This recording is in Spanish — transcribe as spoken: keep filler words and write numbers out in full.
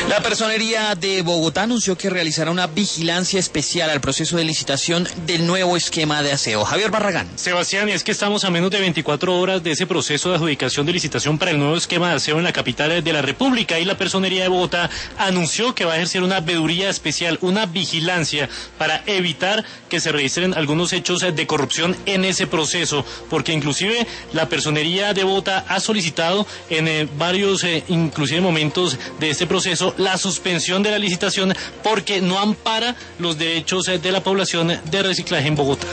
La Personería de Bogotá anunció que realizará una vigilancia especial al proceso de licitación del nuevo esquema de aseo. Javier Barragán. Sebastián, y es que estamos a menos de veinticuatro horas de ese proceso de adjudicación de licitación para el nuevo esquema de aseo en la capital de la República, y la Personería de Bogotá anunció que va a ejercer una veeduría especial, una vigilancia para evitar que se registren algunos hechos de corrupción en ese proceso, porque inclusive la Personería de Bogotá ha solicitado en eh, varios eh, inclusive momentos de este proceso la suspensión de la licitación porque no ampara los derechos eh, de la población de reciclaje en Bogotá.